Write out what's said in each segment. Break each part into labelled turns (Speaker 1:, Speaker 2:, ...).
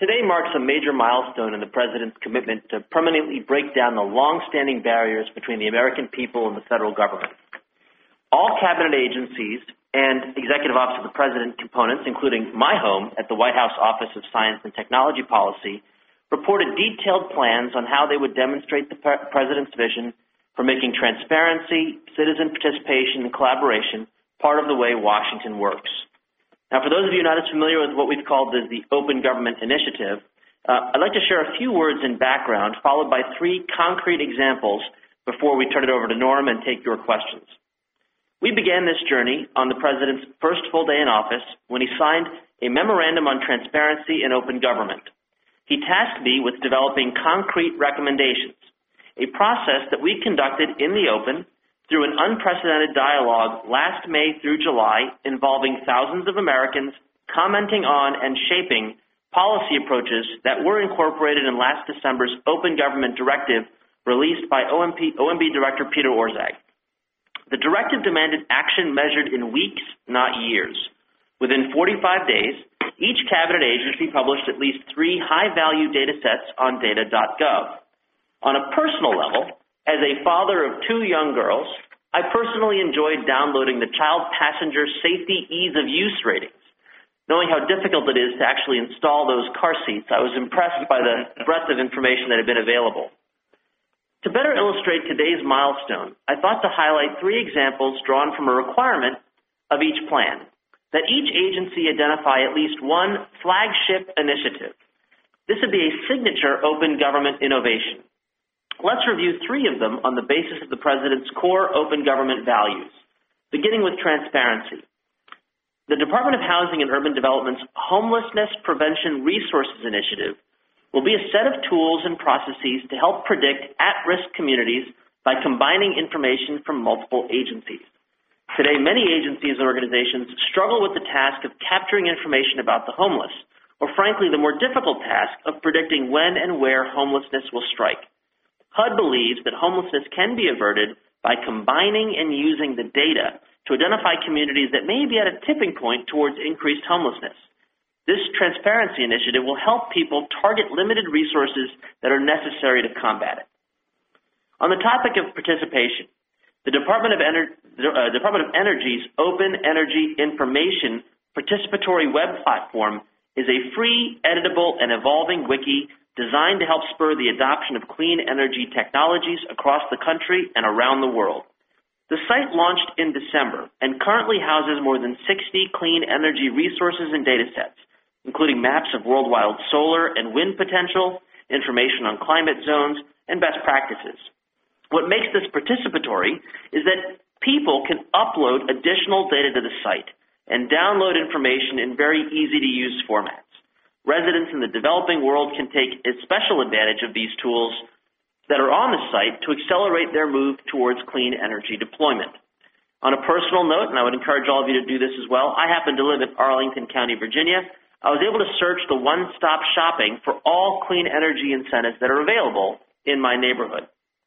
Speaker 1: Today marks a major milestone in the President's commitment to permanently break down the long-standing barriers between the American people and the federal government. All cabinet agencies and Executive Office of the President components, including my home at the White House Office of Science and Technology Policy, reported detailed plans on how they would demonstrate the President's vision for making transparency, citizen participation, and collaboration part of the way Washington works. Now, for those of you not as familiar with what we've called the Open Government Initiative, I'd like to share a few words in background, followed by 3 concrete examples before we turn it over to Norm and take your questions. We began this journey on the President's first full day in office when he signed a memorandum on transparency and open government. He tasked me with developing concrete recommendations, a process that we conducted in the open through an unprecedented dialogue last May through July involving thousands of Americans commenting on and shaping policy approaches that were incorporated in last December's Open Government Directive released by OMB Director Peter Orszag. The directive demanded action measured in weeks, not years. Within 45 days, each cabinet agency published at least 3 high-value data sets on data.gov. On a personal level, as a father of 2 young girls, I personally enjoyed downloading the Child Passenger Safety Ease of Use ratings. Knowing how difficult it is to actually install those car seats, I was impressed by the breadth of information that had been available. To better illustrate today's milestone, I thought to highlight 3 examples drawn from a requirement of each plan, that each agency identify at least one flagship initiative. This would be a signature open government innovation. Let's review 3 of them on the basis of the President's core open government values, beginning with transparency. The Department of Housing and Urban Development's Homelessness Prevention Resources Initiative will be a set of tools and processes to help predict at-risk communities by combining information from multiple agencies. Today, many agencies and organizations struggle with the task of capturing information about the homeless, or frankly, the more difficult task of predicting when and where homelessness will strike. HUD believes that homelessness can be averted by combining and using the data to identify communities that may be at a tipping point towards increased homelessness. This transparency initiative will help people target limited resources that are necessary to combat it. On the topic of participation, the Department of Energy's Open Energy Information Participatory Web Platform is a free, editable, and evolving wiki designed to help spur the adoption of clean energy technologies across the country and around the world. The site launched in December and currently houses more than 60 clean energy resources and data sets, including maps of worldwide solar and wind potential, information on climate zones, and best practices. What makes this participatory is that people can upload additional data to the site and download information in very easy-to-use formats. Residents in the developing world can take a special advantage of these tools that are on the site to accelerate their move towards clean energy deployment. On a personal note, and I would encourage all of you to do this as well, I happen to live in Arlington County, Virginia. I was able to search the one-stop shopping for all clean energy incentives that are available in my neighborhood.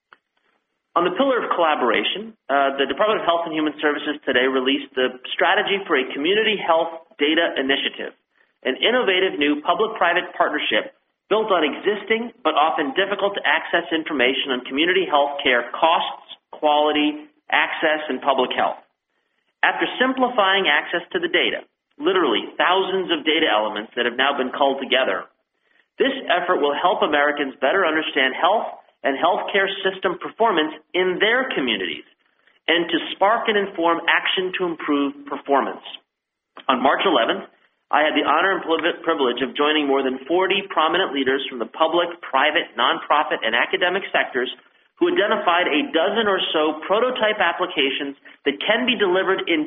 Speaker 1: On the pillar of collaboration, the Department of Health and Human Services today released the Strategy for a Community Health Data Initiative, an innovative new public-private partnership built on existing but often difficult to access information on community health care costs, quality, access, and public health. After simplifying access to the data, literally thousands of data elements that have now been culled together, this effort will help Americans better understand health and healthcare system performance in their communities and to spark and inform action to improve performance. On March 11th, I had the honor and privilege of joining more than 40 prominent leaders from the public, private, nonprofit, and academic sectors who identified a dozen or so prototype applications that can be delivered in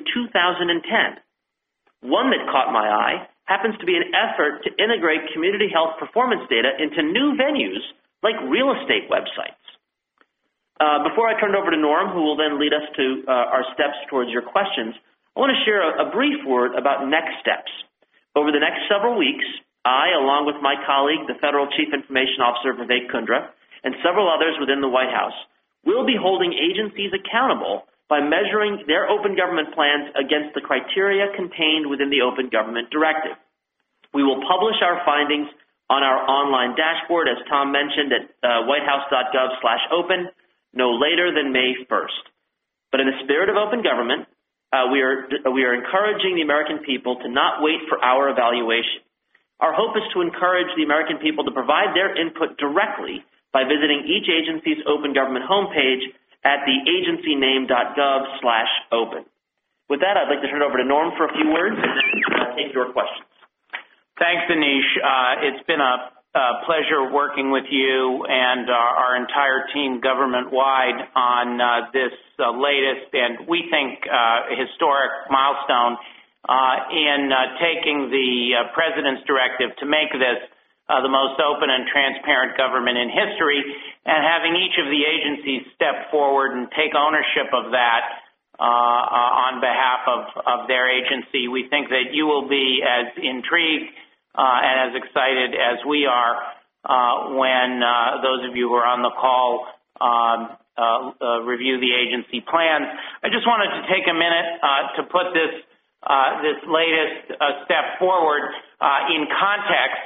Speaker 1: 2010. One that caught my eye happens to be an effort to integrate community health performance data into new venues like real estate websites. Before I turn it over to Norm, who will then lead us to our steps towards your questions, I want to share a brief word about next steps. Over the next several weeks, I, along with my colleague, the Federal Chief Information Officer Vivek Kundra, and several others within the White House, will be holding agencies accountable by measuring their open government plans against the criteria contained within the Open Government Directive. We will publish our findings on our online dashboard, as Tom mentioned, at whitehouse.gov/open, no later than May 1st. But in the spirit of open government, we are encouraging the American people to not wait for our evaluation. Our hope is to encourage the American people to provide their input directly by visiting each agency's open government homepage at the agencyname.gov/open. With that, I'd like to turn it over to Norm for a few words and then take your questions.
Speaker 2: Thanks, Anish. It's been a pleasure working with you and our entire team government-wide on this latest and we think historic milestone in taking the President's directive to make this the most open and transparent government in history and having each of the agencies step forward and take ownership of that on behalf of their agency. We think that you will be as intrigued and as excited as we are when those of you who are on the call review the agency plans. I just wanted to take a minute to put this latest step forward in context,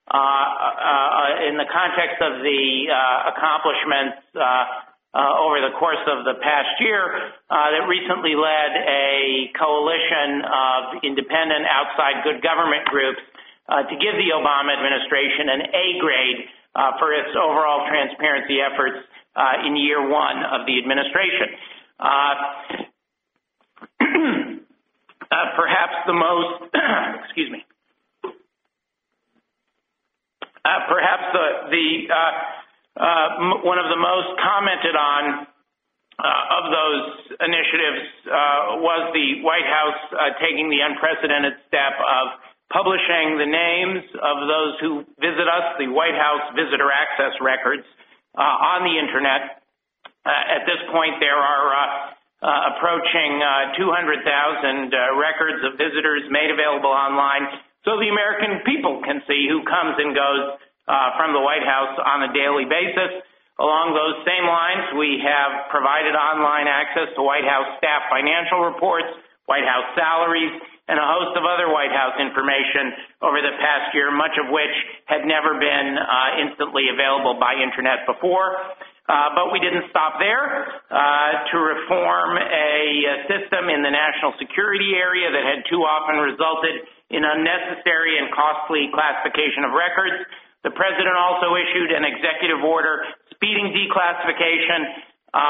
Speaker 2: in the context of the accomplishments over the course of the past year that recently led a coalition of independent outside good government groups to give the Obama administration an A grade for its overall transparency efforts in year one of the administration. Perhaps the most, excuse me, perhaps one of the most commented on of those initiatives was the White House taking the unprecedented step of publishing the names of those who visit us, the White House visitor access records, on the Internet. At this point, there are approaching 200,000 records of visitors made available online so the American people can see who comes and goes from the White House on a daily basis. Along those same lines, we have provided online access to White House staff financial reports, White House salaries, and a host of other White House information over the past year, much of which had never been instantly available by Internet before. But we didn't stop there. To reform a system in the national security area that had too often resulted in unnecessary and costly classification of records, the President also issued an executive order speeding declassification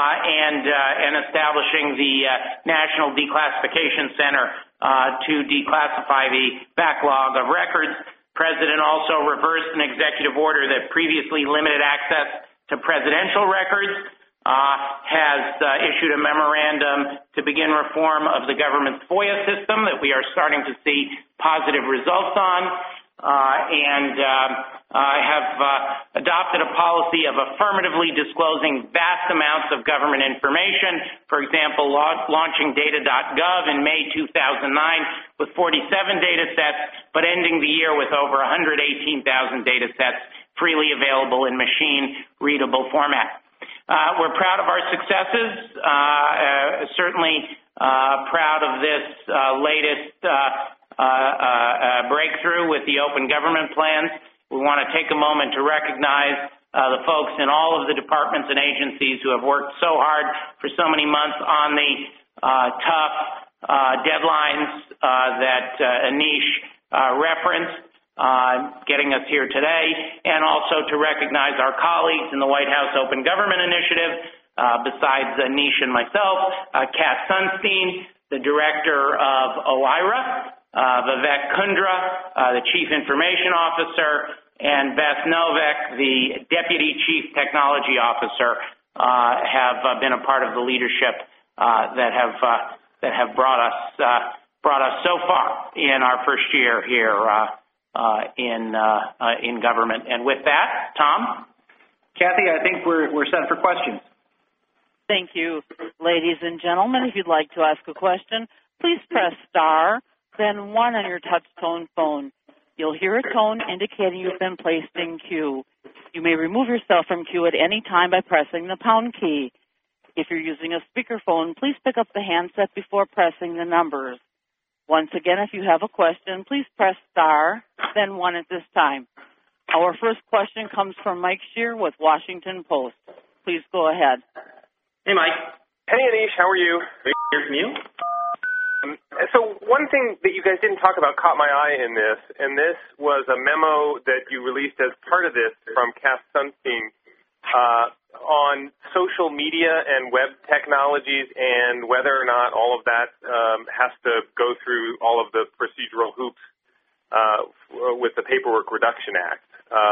Speaker 2: and establishing the National Declassification Center to declassify the backlog of records. The President also reversed an executive order that previously limited access to presidential records, has issued a memorandum to begin reform of the government's FOIA system that we are starting to see positive results on, and have adopted a policy of affirmatively disclosing vast amounts of government information. For example, launching data.gov in May 2009 with 47 data sets, but ending the year with over 118,000 data sets freely available in machine-readable format. We're proud of our successes, certainly proud of this latest breakthrough with the open government plans. We want to take a moment to recognize the folks in all of the departments and agencies who have worked so hard for so many months on the tough deadlines that Anish referenced, getting us here today, and also to recognize our colleagues in the White House Open Government Initiative, besides Anish and myself, Kat Sunstein, the director of OIRA, Vivek Kundra, the Chief Information Officer, and Beth Novak, the Deputy Chief Technology Officer, have been a part of the leadership that have brought us so far in our first year here in government. And with that, Tom?
Speaker 3: Kathy, I think we're set for questions.
Speaker 4: Thank you. Ladies and gentlemen, if you'd like to ask a question, please press star, then 1 on your touch-tone phone. You'll hear a tone indicating you've been placed in queue. You may remove yourself from queue at any time by pressing the pound key. If you're using a speakerphone, please pick up the handset before pressing the numbers. Once again, if you have a question, please press star, then 1 at this time. Our first question comes from Mike Shear with Washington Post. Please go ahead.
Speaker 1: Hey, Mike.
Speaker 5: Hey, Anish. How are you?
Speaker 1: Great to hear from you.
Speaker 5: So one thing that you guys didn't talk about caught my eye in this, and this was a memo that you released as part of this from Cass Sunstein on social media and web technologies and whether or not all of that has to go through all of the procedural hoops with the Paperwork Reduction Act.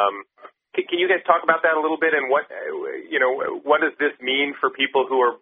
Speaker 5: Can you guys talk about that a little bit, and what does this mean for people who are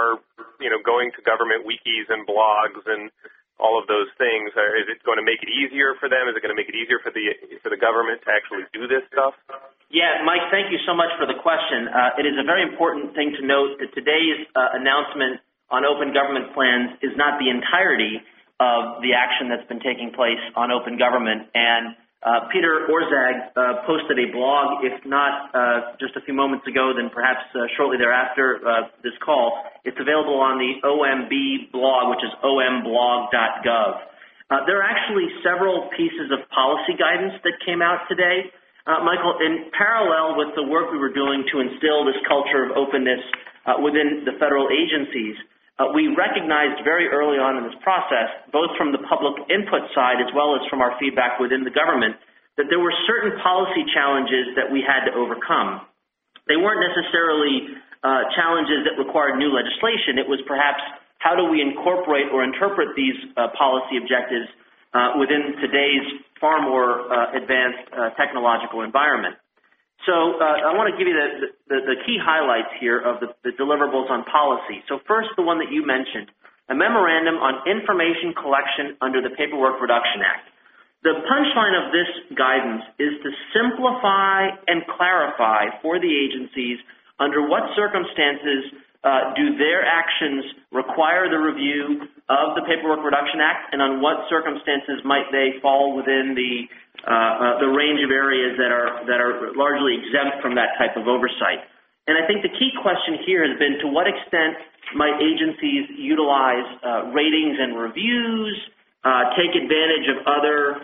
Speaker 5: going to government wikis and blogs and all of those things? Is it going to make it easier for them? Is it going to make it easier for the government to actually do this stuff?
Speaker 1: Yeah, Mike, thank you so much for the question. It is a very important thing to note that today's announcement on open government plans is not the entirety of the action that's been taking place on open government. And Peter Orszag posted a blog, if not just a few moments ago, then perhaps shortly thereafter this call. It's available on the OMB blog, which is omblog.gov. There are actually several pieces of policy guidance that came out today, Michael, in parallel with the work we were doing to instill this culture of openness within the federal agencies. We recognized very early on in this process, both from the public input side as well as from our feedback within the government, that there were certain policy challenges that we had to overcome. They weren't necessarily challenges that required new legislation. It was perhaps how do we incorporate or interpret these policy objectives within today's far more advanced technological environment. So I want to give you the key highlights here of the deliverables on policy. So first, the one that you mentioned, a memorandum on information collection under the Paperwork Reduction Act. The punchline of this guidance is to simplify and clarify for the agencies under what circumstances do their actions require the review of the Paperwork Reduction Act, and on what circumstances might they fall within the range of areas that are largely exempt from that type of oversight. And I think the key question here has been to what extent might agencies utilize ratings and reviews, take advantage of other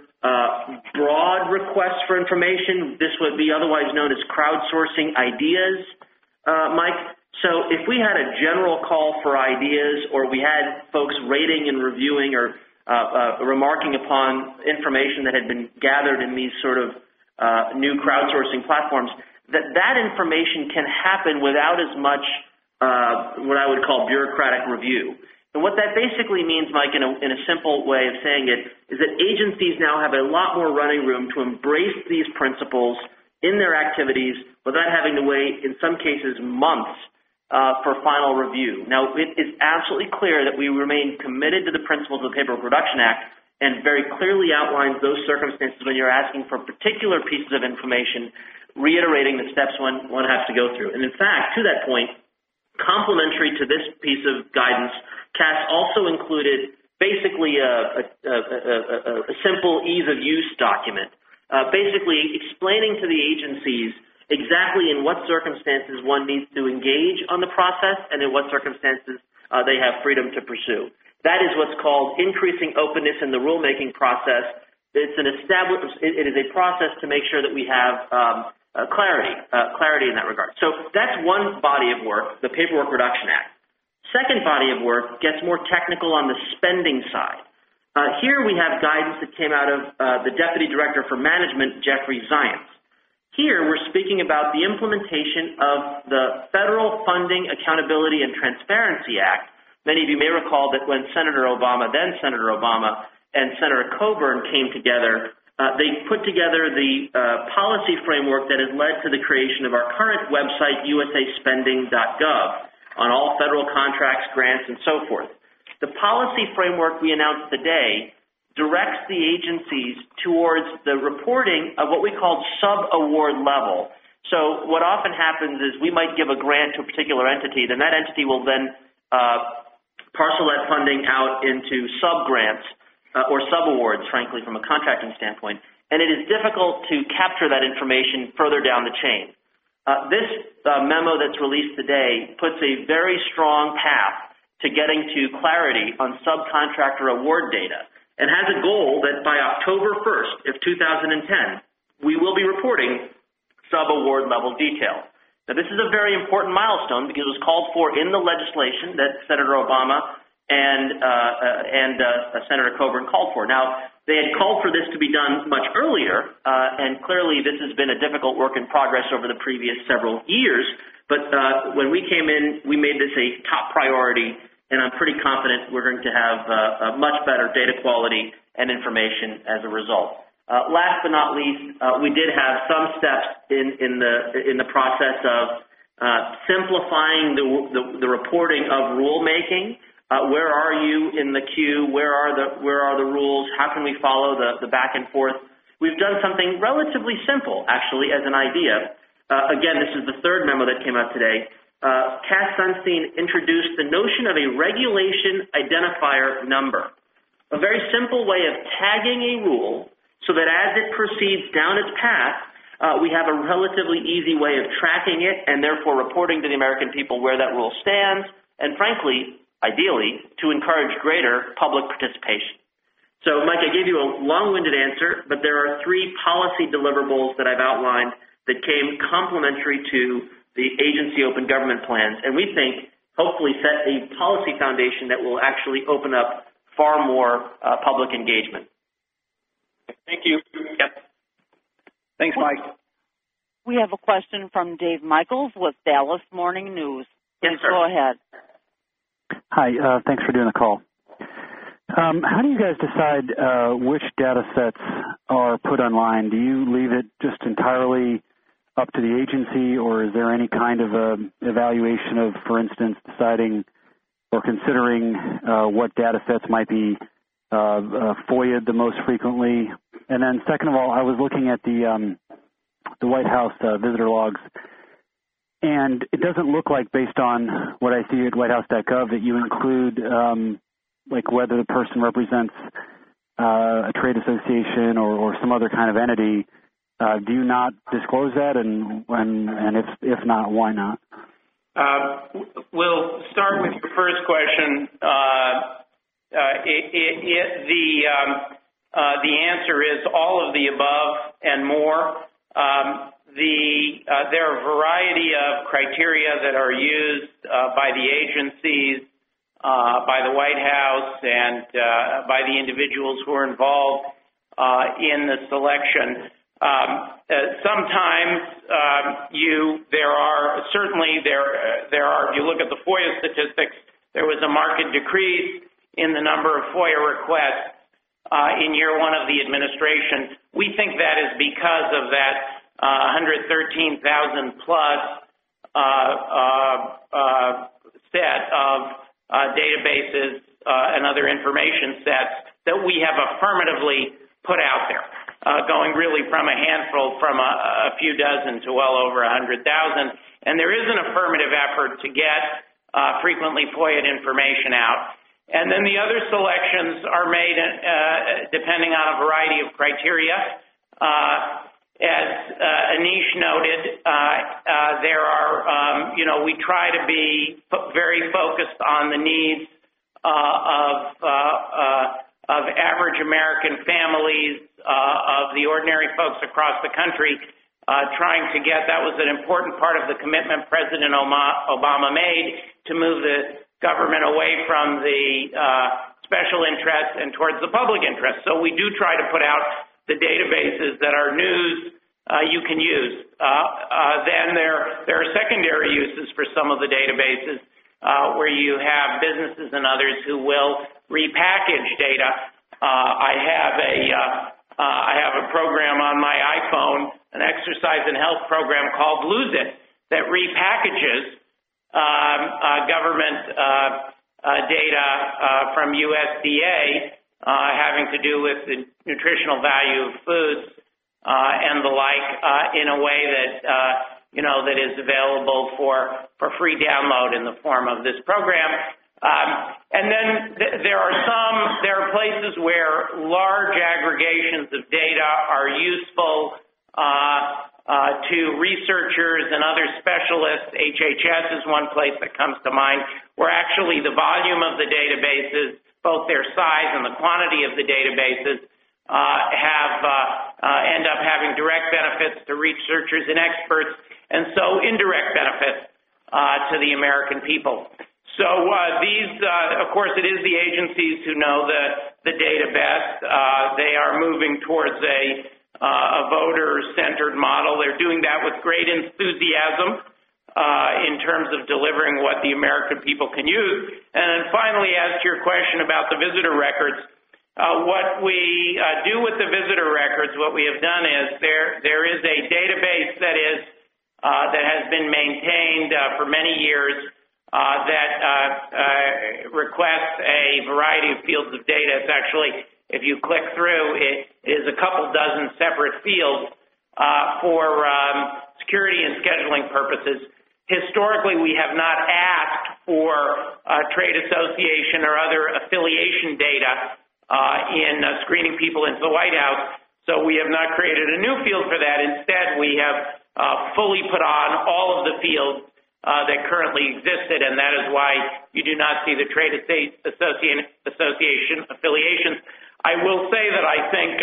Speaker 1: broad requests for information. This would be otherwise known as crowdsourcing ideas, Mike. So if we had a general call for ideas, or we had folks rating and reviewing or remarking upon information that had been gathered in these sort of new crowdsourcing platforms, that information can happen without as much what I would call bureaucratic review. And what that basically means, Mike, in a simple way of saying it, is that agencies now have a lot more running room to embrace these principles in their activities without having to wait, in some cases, months for final review. Now, it is absolutely clear that we remain committed to the principles of the Paperwork Reduction Act, and very clearly outlines those circumstances when you're asking for particular pieces of information, reiterating the steps one has to go through. And in fact, to that point, complementary to this piece of guidance, Cass also included basically a simple ease of use document, basically explaining to the agencies exactly in what circumstances one needs to engage on the process and in what circumstances they have freedom to pursue. That is what's called increasing openness in the rulemaking process. It is a process to make sure that we have clarity in that regard. So that's one body of work, the Paperwork Reduction Act. Second body of work gets more technical on the spending side. Here we have guidance that came out of the Deputy Director for Management, Jeffrey Zients. Here, we're speaking about the implementation of the Federal Funding Accountability and Transparency Act. Many of you may recall that when then Senator Obama, and Senator Coburn came together, they put together the policy framework that has led to the creation of our current website, usaspending.gov, on all federal contracts, grants, and so forth. The policy framework we announced today directs the agencies towards the reporting of what we call sub-award level. So what often happens is we might give a grant to a particular entity, then that entity will then parcel that funding out into sub-grants or sub-awards, frankly, from a contracting standpoint. And it is difficult to capture that information further down the chain. This memo that's released today puts a very strong path to getting to clarity on subcontractor award data, and has a goal that by October 1st of 2010, we will be reporting sub-award level detail. Now, this is a very important milestone because it was called for in the legislation that Senator Obama and Senator Coburn called for. Now, they had called for this to be done much earlier, and clearly this has been a difficult work in progress over the previous several years. But when we came in, we made this a top priority, and I'm pretty confident we're going to have a much better data quality and information as a result. Last but not least, we did have some steps in the process of simplifying the reporting of rulemaking. Where are you in the queue? Where are the rules? How can we follow the back and forth? We've done something relatively simple, actually, as an idea. Again, this is the third memo that came out today. Cass Sunstein introduced the notion of a regulation identifier number, a very simple way of tagging a rule so that as it proceeds down its path, we have a relatively easy way of tracking it and therefore reporting to the American people where that rule stands, and frankly, ideally, to encourage greater public participation. So, Mike, I gave you a long-winded answer, but there are 3 policy deliverables that I've outlined that came complementary to the agency open government plans, and we think hopefully set a policy foundation that will actually open up far more public engagement.
Speaker 5: Thank you.
Speaker 1: Yep.
Speaker 3: Thanks, Mike.
Speaker 4: We have a question from Dave Michaels with Dallas Morning News. Please
Speaker 1: Yes, sir.
Speaker 4: go ahead.
Speaker 6: Hi, thanks for doing the call. How do you guys decide which data sets are put online? Do you leave it just entirely up to the agency, or is there any kind of evaluation of, for instance, deciding or considering what data sets might be FOIA'd the most frequently? And then second of all, I was looking at the White House visitor logs, and it doesn't look like, based on what I see at whitehouse.gov, that you include like whether the person represents a trade association or some other kind of entity. Do you not disclose that, and if not, why not?
Speaker 2: We'll start with your first question. The answer is all of the above and more. There are a variety of criteria that are used by the agencies, by the White House, and by the individuals who are involved in the selection. Sometimes there are, if you look at the FOIA statistics, there was a marked decrease in the number of FOIA requests in year 1 of the administration. We think that is because of that 113,000 plus set of databases and other information sets that we have affirmatively put out there, going really from a handful, from a few dozen to well over 100,000. And there is an affirmative effort to get frequently FOIA'd information out. And then the other selections are made depending on a variety of criteria. As Anish noted, there are, we try to be very focused on the needs of average American families, of the ordinary folks across the country, trying to get, that was an important part of the commitment President Obama made to move the government away from the special interest and towards the public interest. So we do try to put out the databases that are news you can use. Then there are secondary uses for some of the databases where you have businesses and others who will repackage data. I have a program on my iPhone, an exercise and health program called Lose It, that repackages government data from USDA having to do with the nutritional value of foods and the like in a way that that is available for free download in the form of this program. And then there are places where large aggregations of data are useful to researchers and other specialists. HHS is one place that comes to mind, where actually the volume of the databases, both their size and the quantity of the databases, have end up having direct benefits to researchers and experts, and so indirect benefits to the American people. So of course, it is the agencies who know the data best. They are moving towards a voter-centered model. They're doing that with great enthusiasm in terms of delivering what the American people can use. And then finally, as to your question about the visitor records, what we do with the visitor records, what we have done is there is a database that has been maintained for many years that requests a variety of fields of data. It's actually, if you click through, it is a couple dozen separate fields for security and scheduling purposes. Historically, we have not asked for trade association or other affiliation data in screening people into the White House, so we have not created a new field for that. Instead, we have fully put on all of the fields that currently existed, and that is why you do not see the trade association affiliations. I will say that I think,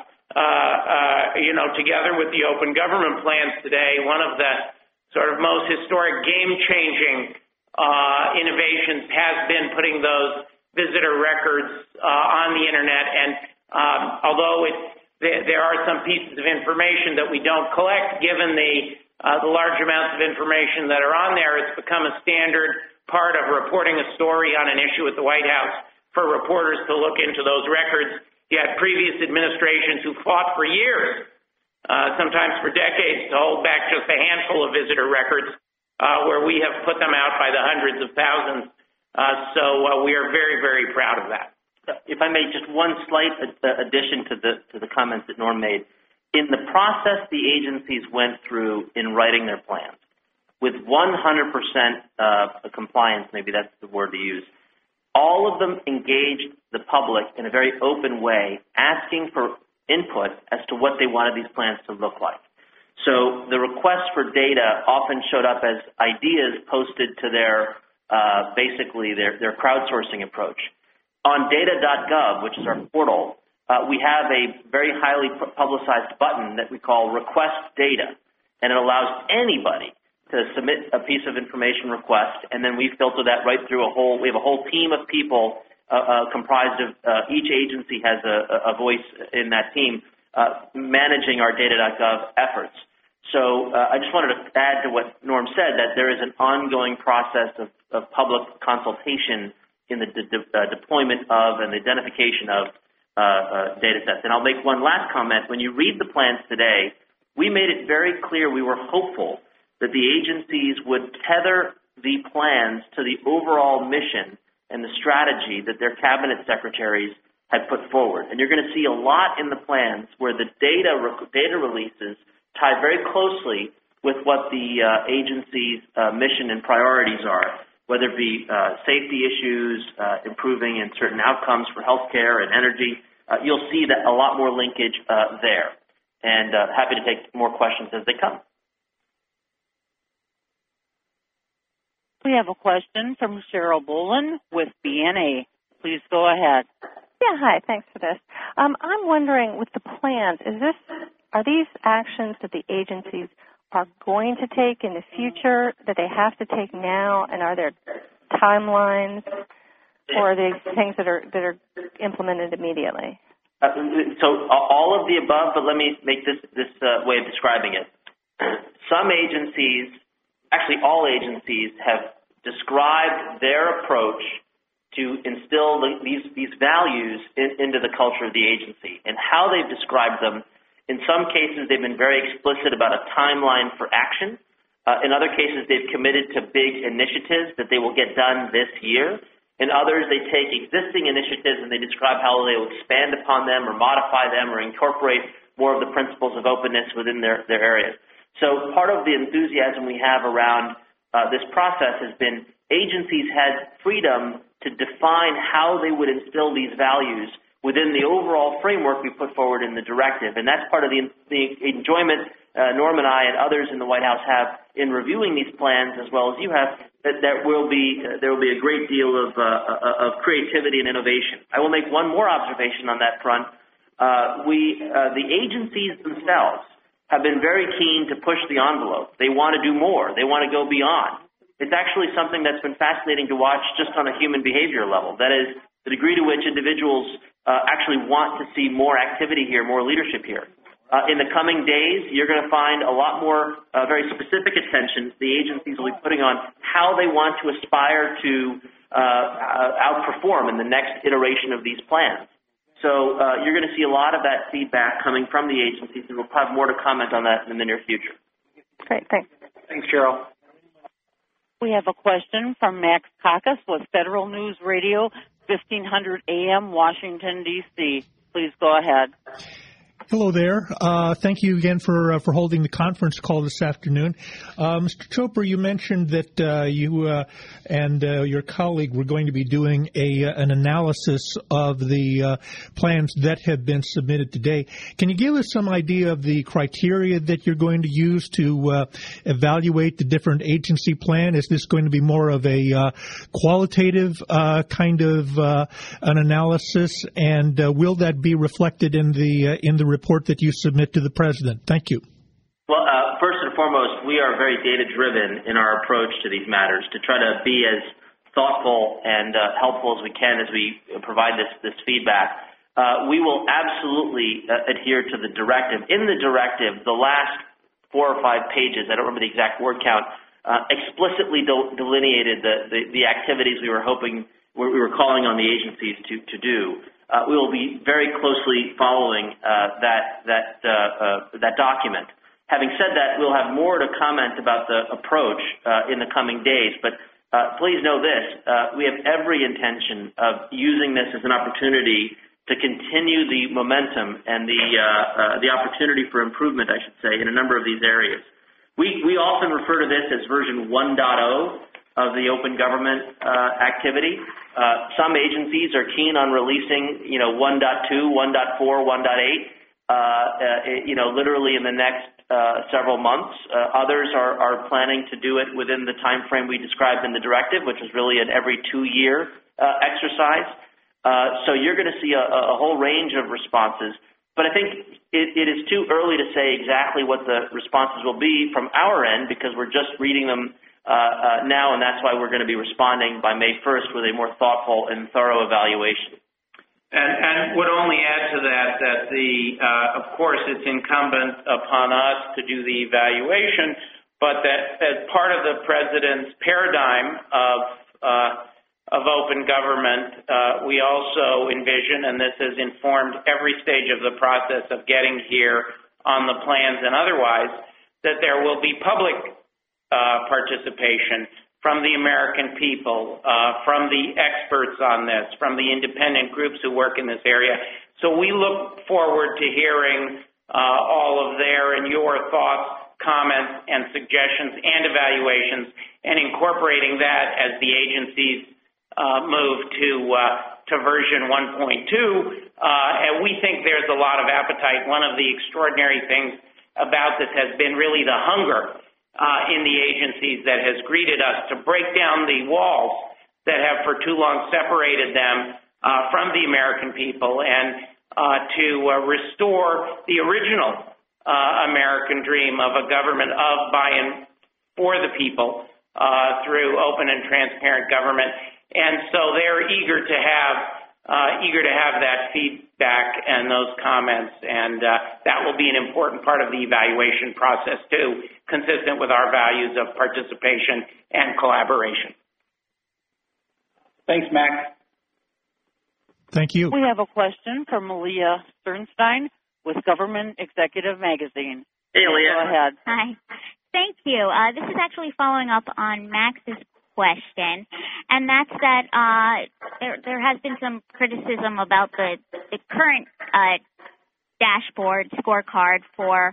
Speaker 2: together with the open government plans today, one of the sort of most historic game-changing innovations has been putting those visitor records on the Internet. And although there are some pieces of information that we don't collect, given the large amounts of information that are on there, it's become a standard part of reporting a story on an issue at the White House for reporters to look into those records. You had previous administrations who fought for years, sometimes for decades, to hold back just a handful of visitor records, where we have put them out by the hundreds of thousands. So we are very, very proud of that.
Speaker 1: If I may, just one slight addition to the comments that Norm made. In the process the agencies went through in writing their plans, with 100% compliance, maybe that's the word to use, all of them engaged the public in a very open way, asking for input as to what they wanted these plans to look like. So the requests for data often showed up as ideas posted to their crowdsourcing approach. On data.gov, which is our portal, we have a very highly publicized button that we call Request Data, and it allows anybody to submit a piece of information request, and then we filter that right through we have a whole team of people comprised of each agency has a voice in that team managing our data.gov efforts. So I just wanted to add to what Norm said, that there is an ongoing process of public consultation in the deployment of and the identification of data sets. And I'll make one last comment. When you read the plans today, we made it very clear we were hopeful that the agencies would tether the plans to the overall mission and the strategy that their cabinet secretaries had put forward. And you're going to see a lot in the plans where the data releases tie very closely with what the agency's mission and priorities are, whether it be safety issues, improving in certain outcomes for healthcare and energy. You'll see that a lot more linkage there. And happy to take more questions as they come.
Speaker 4: We have a question from Cheryl Bolin with BNA. Please go ahead.
Speaker 7: Yeah, hi. Thanks for this. I'm wondering, with the plans, are these actions that the agencies are going to take in the future, that they have to take now, and are there timelines, or are they things that are implemented immediately?
Speaker 1: So all of the above, but let me make this way of describing it. Some agencies, actually all agencies, have described their approach to instill these values into the culture of the agency. And how they've described them, in some cases they've been very explicit about a timeline for action. In other cases they've committed to big initiatives that they will get done this year. In others they take existing initiatives and they describe how they will expand upon them or modify them or incorporate more of the principles of openness within their areas. So part of the enthusiasm we have around this process has been agencies had freedom to define how they would instill these values within the overall framework we put forward in the directive. And that's part of the enjoyment Norm and I and others in the White House have in reviewing these plans, as well as you have, that there will be a great deal of creativity and innovation. I will make one more observation on that front. the agencies themselves have been very keen to push the envelope. They want to do more. They want to go beyond. It's actually something that's been fascinating to watch just on a human behavior level. That is, the degree to which individuals actually want to see more activity here, more leadership here. In the coming days, you're going to find a lot more very specific attention the agencies will be putting on how they want to aspire to outperform in the next iteration of these plans. So you're going to see a lot of that feedback coming from the agencies, and we'll have more to comment on that in the near future.
Speaker 7: Great, thanks.
Speaker 3: Thanks, Cheryl.
Speaker 4: We have a question from Max Caucus with Federal News Radio, 1500 AM, Washington, D.C. Please go ahead.
Speaker 8: Hello there. Thank you again for holding the conference call this afternoon. Mr. Chopra, you mentioned that you and your colleague were going to be doing an analysis of the plans that have been submitted today. Can you give us some idea of the criteria that you're going to use to evaluate the different agency plan? Is this going to be more of a qualitative kind of an analysis, and will that be reflected in the report that you submit to the President? Thank you.
Speaker 1: Well, first and foremost, we are very data-driven in our approach to these matters to try to be as thoughtful and helpful as we can as we provide this feedback. We will absolutely adhere to the directive. In the directive, the last 4 or 5 pages, I don't remember the exact word count, explicitly delineated the activities we were calling on the agencies to do. We will be very closely following that document. Having said that, we'll have more to comment about the approach in the coming days. But please know this: we have every intention of using this as an opportunity to continue the momentum and the opportunity for improvement, I should say, in a number of these areas. We often refer to this as version 1.0 of the open government activity. Some agencies are keen on releasing, 1.2, 1.4, 1.8, literally in the next several months. Others are planning to do it within the time frame we described in the directive, which is really an every 2-year exercise. So you're going to see a whole range of responses. But I think it is too early to say exactly what the responses will be from our end, because we're just reading them now, and that's why we're going to be responding by May 1st with a more thoughtful and thorough evaluation.
Speaker 2: And would only add to that of course, it's incumbent upon us to do the evaluation, but that as part of the President's paradigm of open government, we also envision, and this has informed every stage of the process of getting here on the plans and otherwise, that there will be public participation from the American people, from the experts on this, from the independent groups who work in this area. So we look forward to hearing all of their and your thoughts, comments, and suggestions and evaluations, and incorporating that as the agencies move to version 1.2. And we think there's a lot of appetite. One of the extraordinary things about this has been really the hunger in the agencies that has greeted us to break down the walls that have for too long separated them from the American people, and to restore the original American dream of a government of, by, and for the people through open and transparent government. And so they're eager to have that feedback and those comments, and that will be an important part of the evaluation process too, consistent with our values of participation and collaboration.
Speaker 3: Thanks, Max.
Speaker 8: Thank you.
Speaker 4: We have a question from Leah Sternstein with Government Executive Magazine.
Speaker 1: Hey, Leah.
Speaker 4: Go ahead.
Speaker 9: Hi. Thank you. This is actually following up on Max's question, and that's that there has been some criticism about the current dashboard scorecard for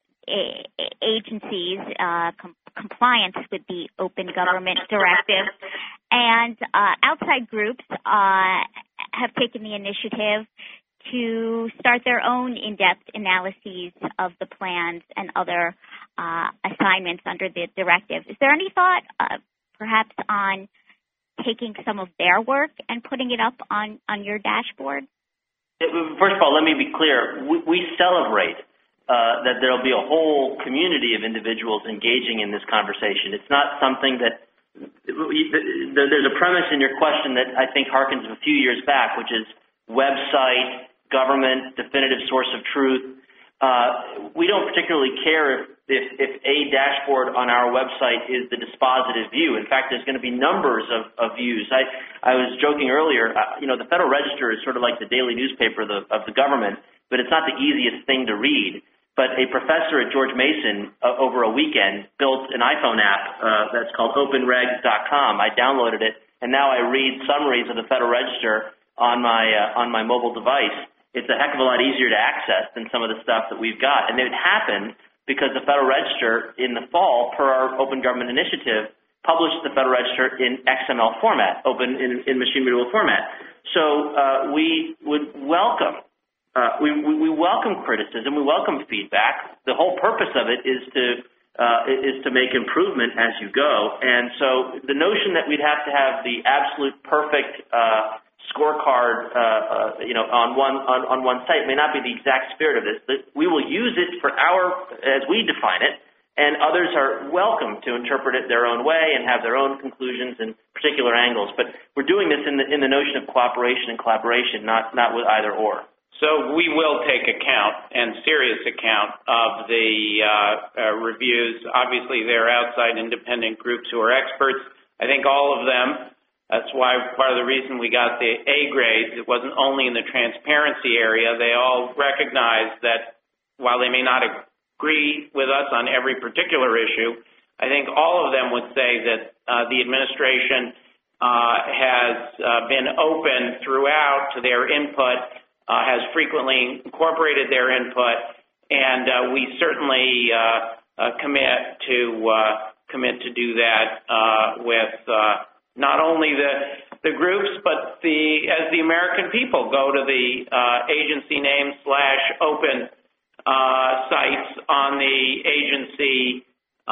Speaker 9: agencies compliance with the Open Government Directive, and outside groups have taken the initiative to start their own in-depth analyses of the plans and other assignments under the directive. Is there any thought perhaps on taking some of their work and putting it up on your dashboard?
Speaker 1: First of all, let me be clear. We celebrate that there will be a whole community of individuals engaging in this conversation. It's not something that there's a premise in your question that I think harkens a few years back, which is website, government, definitive source of truth. We don't particularly care if a dashboard on our website is the dispositive view. In fact, there's going to be numbers of views. I was joking earlier, the Federal Register is sort of like the daily newspaper of the government, but it's not the easiest thing to read. But a professor at George Mason over a weekend built an iPhone app that's called openregs.com. I downloaded it, and now I read summaries of the Federal Register on my mobile device. It's a heck of a lot easier to access than some of the stuff that we've got. And it happened because the Federal Register in the fall, per our Open Government Initiative, published the Federal Register in XML format, open in machine readable format. So we would welcome we welcome criticism, we welcome feedback. The whole purpose of it is to make improvement as you go. And so the notion that we'd have to have the absolute perfect scorecard, on one site may not be the exact spirit of this. We will use it for as we define it, and others are welcome to interpret it their own way and have their own conclusions and particular angles. But we're doing this in the notion of cooperation and collaboration, not with either or.
Speaker 2: So we will take account and serious account of the reviews. Obviously, they're outside independent groups who are experts. I think all of them. That's why part of the reason we got the A grades, it wasn't only in the transparency area. They all recognize that while they may not agree with us on every particular issue, I think all of them would say that the administration has been open throughout to their input, has frequently incorporated their input, and we certainly commit to do that with not only the groups, but as the American people go to the agency name /open sites on the agency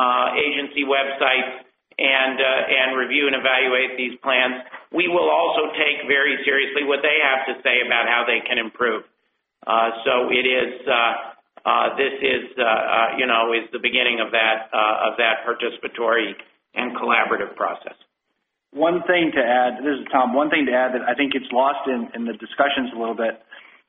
Speaker 2: websites and review and evaluate these plans. We will also take very seriously what they have to say about how they can improve. So it is this is the beginning of that participatory and collaborative process.
Speaker 3: One thing to add, this is Tom, one thing to add that I think gets lost in the discussions a little bit,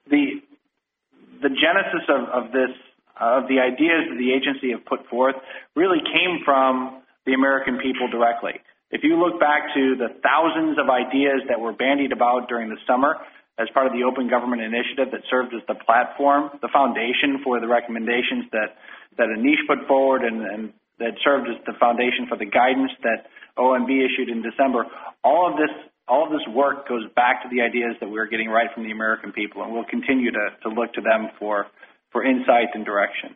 Speaker 3: the genesis of the ideas that the agency have put forth really came from the American people directly. If you look back to the thousands of ideas that were bandied about during the summer as part of the Open Government Initiative that served as the platform, the foundation for the recommendations that Anish put forward and that served as the foundation for the guidance that OMB issued in December, all of this work goes back to the ideas that we're getting right from the American people, and we'll continue to look to them for insight and direction.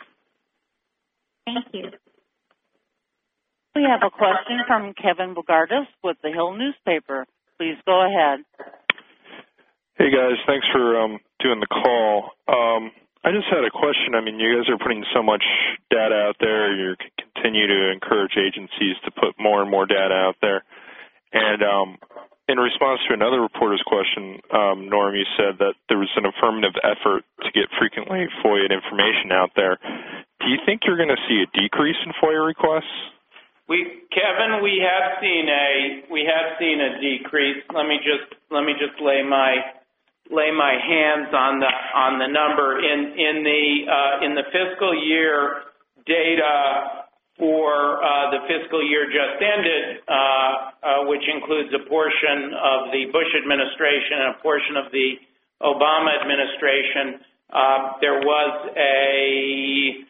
Speaker 9: Thank you.
Speaker 4: We have a question from Kevin Bogardus with the Hill newspaper. Please go ahead.
Speaker 10: Hey, guys. Thanks for doing the call. I just had a question. I mean, you guys are putting so much data out there. You continue to encourage agencies to put more and more data out there. And in response to another reporter's question, Norm, you said that there was an affirmative effort to get frequently FOIA information out there. Do you think you're going to see a decrease in FOIA requests?
Speaker 2: Kevin, we have seen a decrease. Let me just lay my hands on the number in the fiscal year data for the fiscal year just ended, which includes a portion of the Bush administration and a portion of the Obama administration. There was a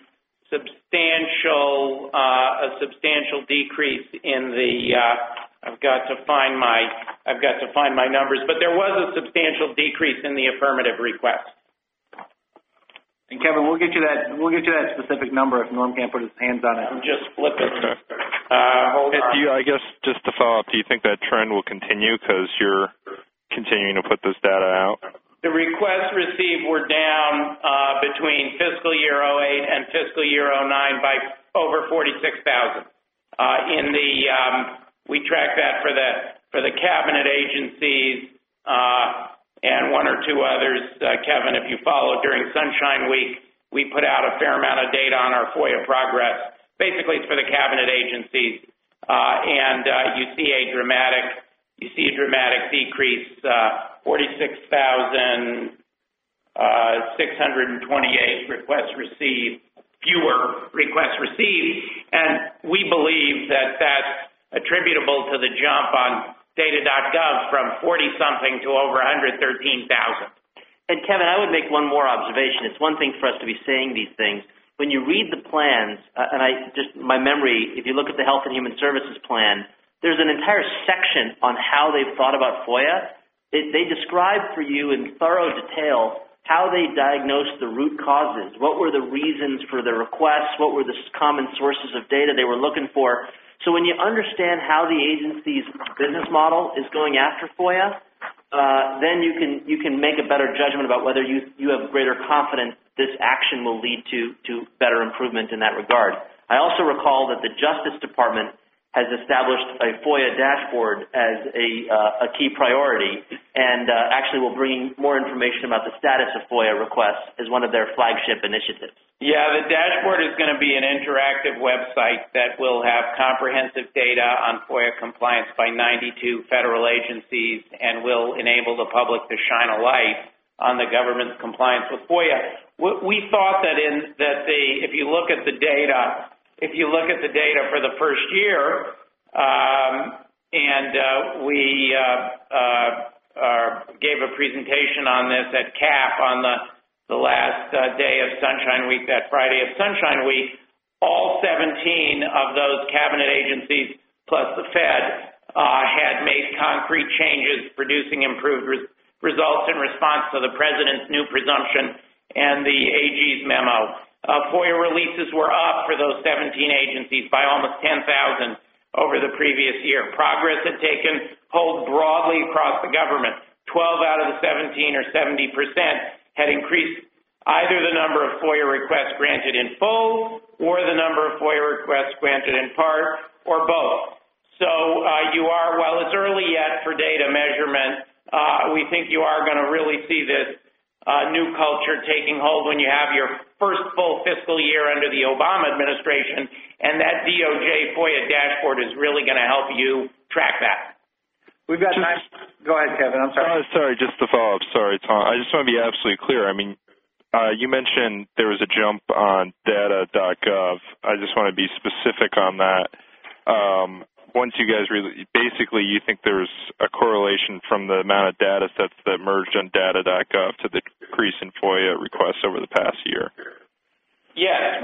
Speaker 2: substantial decrease in the. I've got to find my numbers, but there was a substantial decrease in the affirmative request.
Speaker 3: And Kevin, we'll get you that specific number if Norm can't put his hands on it.
Speaker 2: I'm just flipping.
Speaker 10: Okay.
Speaker 2: Hold on.
Speaker 10: I guess just to follow up, do you think that trend will continue because you're continuing to put this data out?
Speaker 2: The requests received were down between fiscal year 08 and fiscal year 09 by over 46,000. We track that for the cabinet agencies. and one or two others. Kevin, if you followed during Sunshine Week, we put out a fair amount of data on our FOIA progress. Basically, it's for the cabinet agencies, and you see a dramatic decrease, 46,628 requests received, fewer requests received, and we believe that that's attributable to the jump on data.gov from 40-something to over 113,000.
Speaker 1: And Kevin, I would make one more observation. It's one thing for us to be saying these things. When you read the plans, my memory, if you look at the Health and Human Services plan, there's an entire section on how they've thought about FOIA. They describe for you in thorough detail how they diagnosed the root causes, what were the reasons for the requests, what were the common sources of data they were looking for. So when you understand how the agency's business model is going after FOIA, then you can make a better judgment about whether you have greater confidence this action will lead to better improvement in that regard. I also recall that the Justice Department has established a FOIA dashboard as a key priority, and actually will bring more information about the status of FOIA requests as one of their flagship initiatives.
Speaker 2: Yeah, the dashboard is going to be an interactive website that will have comprehensive data on FOIA compliance by 92 federal agencies and will enable the public to shine a light on the government's compliance with FOIA. We thought that if you look at the data for the first year, we gave a presentation on this at CAP on the last day of Sunshine Week, that Friday of Sunshine Week. All 17 of those cabinet agencies plus the Fed had made concrete changes, producing improved results in response to the President's new presumption and the AG's memo. FOIA releases were up for those 17 agencies by almost 10,000 over the previous year. Progress had taken hold broadly across the government. 12 out of the 17, or 70%, had increased either the number of FOIA requests granted in full or the number of FOIA requests granted in part, or both. So while it's early yet for data measurement, we think you are going to really see this new culture taking hold when you have your first full fiscal year under the Obama administration, and that DOJ FOIA dashboard is really going to help you track that.
Speaker 3: We've got time. Go ahead, Kevin. I'm sorry.
Speaker 10: Sorry, just to follow up. Sorry, Tom. I just want to be absolutely clear. I mean, you mentioned there was a jump on data.gov. I just want to be specific on that. Once you guys basically you think there's a correlation from the amount of data sets that merged on data.gov to the increase in FOIA requests over the past year.
Speaker 2: Yes,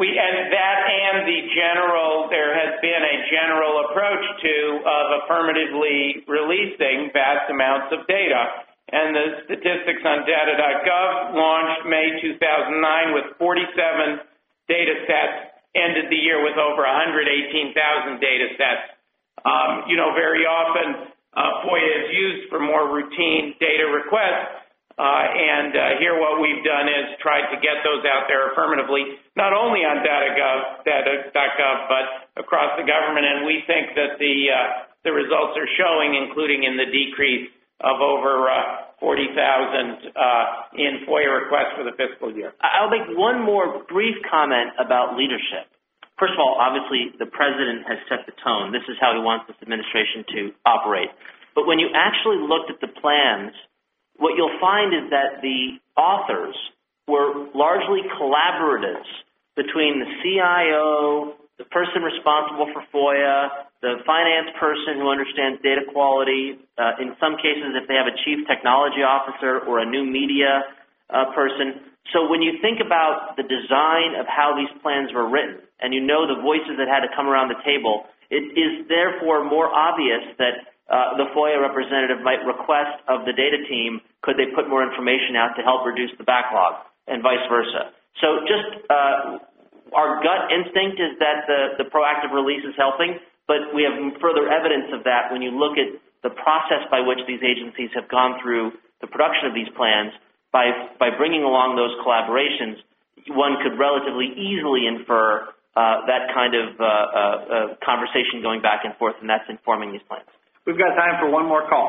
Speaker 2: there has been a general approach of affirmatively releasing vast amounts of data. And the statistics on data.gov launched May 2009 with 47 data sets, ended the year with over 118,000 data sets. Very often FOIA is used for more routine data requests, and here what we've done is tried to get those out there affirmatively, not only on data.gov, but across the government, and we think that the results are showing, including in the decrease of over 40,000 in FOIA requests for the fiscal year.
Speaker 1: I'll make one more brief comment about leadership. First of all, obviously, the President has set the tone. This is how he wants this administration to operate. But when you actually looked at the plans, what you'll find is that the authors were largely collaboratives between the CIO, the person responsible for FOIA, the finance person who understands data quality, in some cases if they have a chief technology officer or a new media person. So when you think about the design of how these plans were written, and you know the voices that had to come around the table, it is therefore more obvious that the FOIA representative might request of the data team, could they put more information out to help reduce the backlog, and vice versa. So just our gut instinct is that the proactive release is helping, but we have further evidence of that when you look at the process by which these agencies have gone through the production of these plans. By bringing along those collaborations, one could relatively easily infer that kind of conversation going back and forth, and that's informing these plans.
Speaker 3: We've got time for one more call.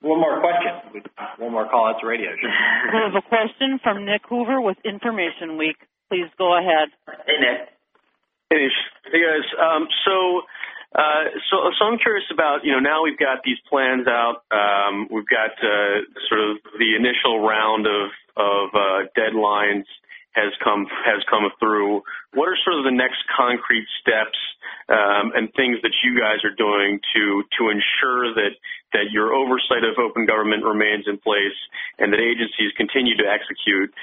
Speaker 11: One more question. One more call out to radio.
Speaker 4: We have a question from Nick Hoover with Information Week. Please go ahead.
Speaker 1: Hey, Nick.
Speaker 12: Hey guys. So I'm curious about, now we've got these plans out. We've got sort of the initial round of deadlines has come through. What are sort of the next concrete steps and things that you guys are doing to ensure that your oversight of open government remains in place and that agencies continue to execute,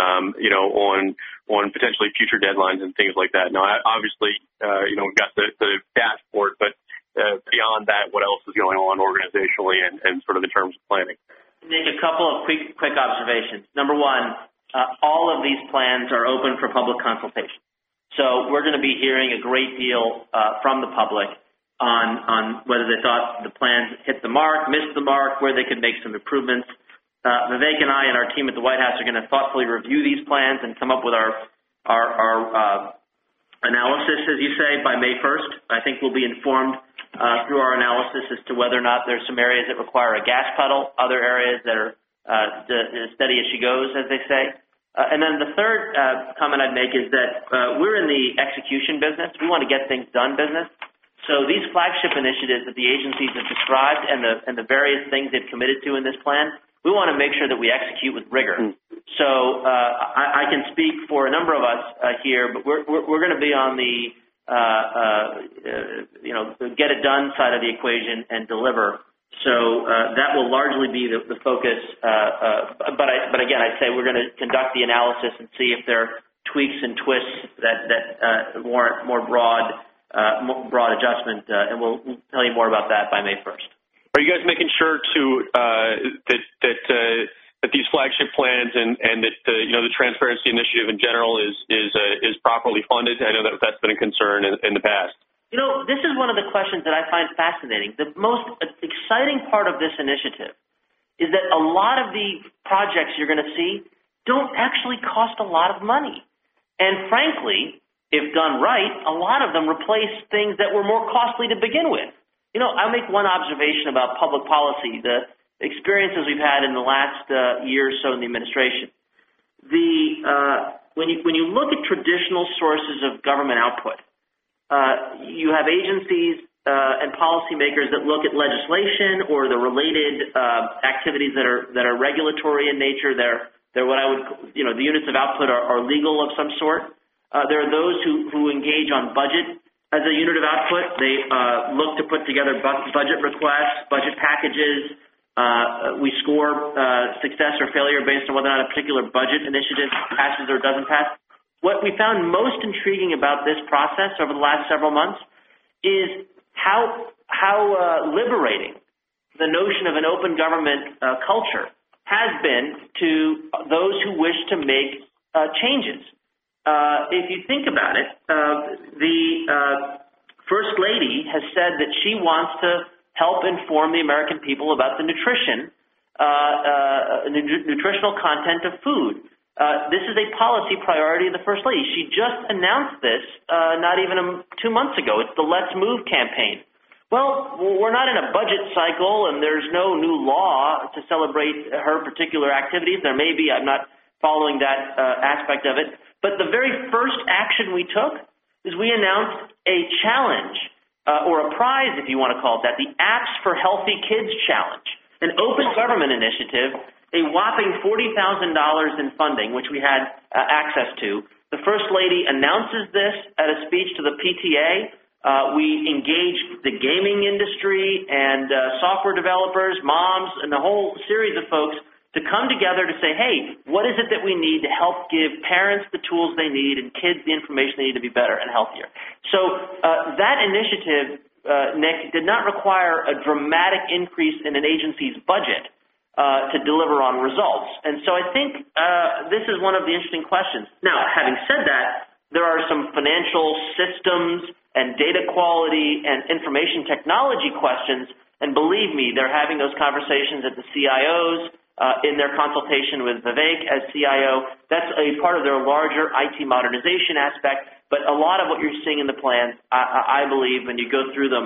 Speaker 12: on potentially future deadlines and things like that? Now, obviously, we've got the dashboard, but beyond that, what else is going on organizationally and sort of in terms of planning?
Speaker 1: Nick, a couple of quick observations. Number one, all of these plans are open for public consultation. So we're going to be hearing a great deal from the public on whether they thought the plans hit the mark, missed the mark, where they could make some improvements. Vivek and I and our team at the White House are going to thoughtfully review these plans and come up with our analysis, as you say, by May 1st. I think we'll be informed through our analysis as to whether or not there's some areas that require a gas pedal, other areas that are steady as she goes, as they say. And then the third comment I'd make is that we're in the execution business. We want to get things done business. So these flagship initiatives that the agencies have described and the various things they've committed to in this plan, we want to make sure that we execute with rigor. So I can speak for a number of us here, but we're going to be on the get it done side of the equation and deliver. So that will largely be the focus. But again, I'd say we're going to conduct the analysis and see if there are tweaks and twists that warrant more broad adjustment, and we'll tell you more about that by May 1st.
Speaker 12: Are you guys making sure that these flagship plans and that the transparency initiative in general is properly funded? I know that's been a concern in the past.
Speaker 1: This is one of the questions that I find fascinating. The most exciting part of this initiative is that a lot of the projects you're going to see don't actually cost a lot of money. And frankly, if done right, a lot of them replace things that were more costly to begin with. I'll make one observation about public policy, the experiences we've had in the last year or so in the administration. When you look at traditional sources of government output, you have agencies and policymakers that look at legislation or the related activities that are regulatory in nature. They're what I would, the units of output are legal of some sort. There are those who engage on budget as a unit of output. They look to put together budget requests, budget packages. We score success or failure based on whether or not a particular budget initiative passes or doesn't pass. What we found most intriguing about this process over the last several months is how liberating the notion of an open government culture has been to those who wish to make changes. If you think about it, the First Lady has said that she wants to help inform the American people about the nutritional content of food. This is a policy priority of the First Lady. She just announced this not even 2 months ago. It's the Let's Move campaign. Well, we're not in a budget cycle, and there's no new law to celebrate her particular activities. There may be. I'm not following that aspect of it. But the very first action we took is we announced a challenge, or a prize, if you want to call it that, the Apps for Healthy Kids Challenge, an open government initiative, a whopping $40,000 in funding, which we had access to. The First Lady announces this at a speech to the PTA. We engaged the gaming industry and software developers, moms, and the whole series of folks to come together to say, hey, what is it that we need to help give parents the tools they need and kids the information they need to be better and healthier? So that initiative, Nick, did not require a dramatic increase in an agency's budget to deliver on results. And so I think this is one of the interesting questions. Now, having said that, there are some financial systems and data quality and information technology questions, and believe me, they're having those conversations at the CIOs in their consultation with Vivek as CIO. That's a part of their larger IT modernization aspect, but a lot of what you're seeing in the plans, I believe, when you go through them,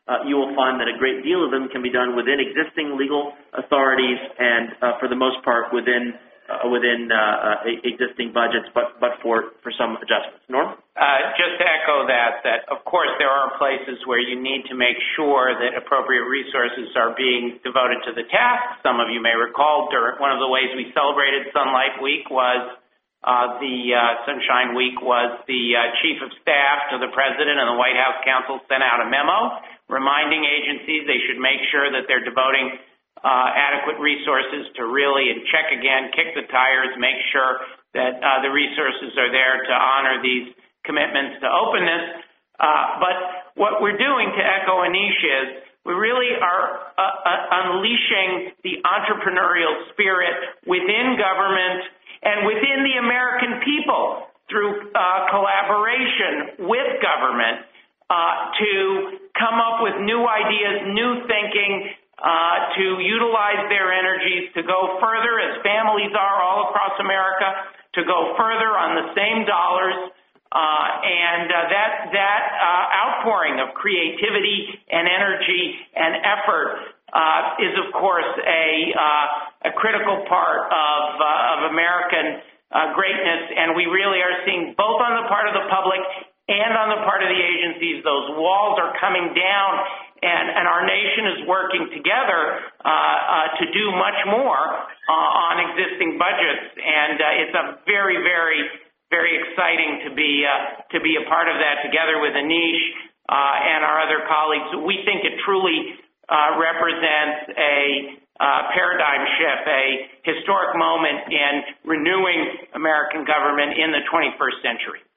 Speaker 1: you will find that a great deal of them can be done within existing legal authorities and, for the most part, within existing budgets, but for some adjustments. Norm?
Speaker 2: Just to echo that of course there are places where you need to make sure that appropriate resources are being devoted to the task. Some of you may recall one of the ways we celebrated Sunlight Week was Sunshine Week was the Chief of Staff to the President and the White House Counsel sent out a memo reminding agencies they should make sure that they're devoting adequate resources to really check again, kick the tires, make sure that the resources are there to honor these commitments to openness. But what we're doing, to echo Anish, is we really are unleashing the entrepreneurial spirit within government and within the American people through collaboration with government to come up with new ideas, new thinking, to utilize their energies to go further, as families are all across America, to go further on the same dollars. And that outpouring of creativity and energy and effort is, of course, a critical part of American greatness. And we really are seeing, both on the part of the public and on the part of the agencies, those walls are coming down, and our nation is working together to do much more on existing budgets. And it's a very, very, very exciting to be a part of that together with Anish and our other colleagues. We think it truly represents a paradigm shift, a historic moment in renewing American government in the 21st century.